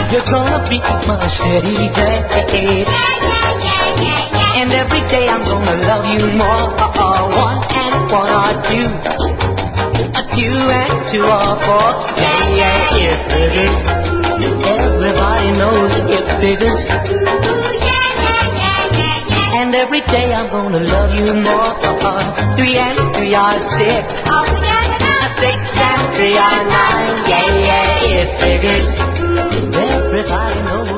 You're gonna be my steady date. And every day I'm gonna love you more. One and one are two. A two and two are four. Yeah, it figures. Everybody knows it figures. And every day I'm gonna love you more. Three and three are six. Six and three are nine. Yeah, it figures. Everybody knows